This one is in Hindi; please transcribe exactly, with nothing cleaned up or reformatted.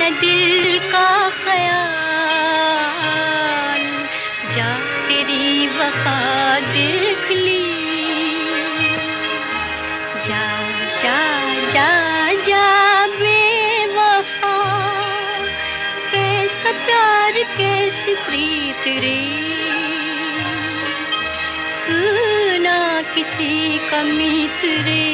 है दिल का ख्याल, जा तेरी वफा देख ली। जा जा जा जा बेवफा, कैसा प्यार कैसी प्रीत रे, तू ना किसी का मीत रे।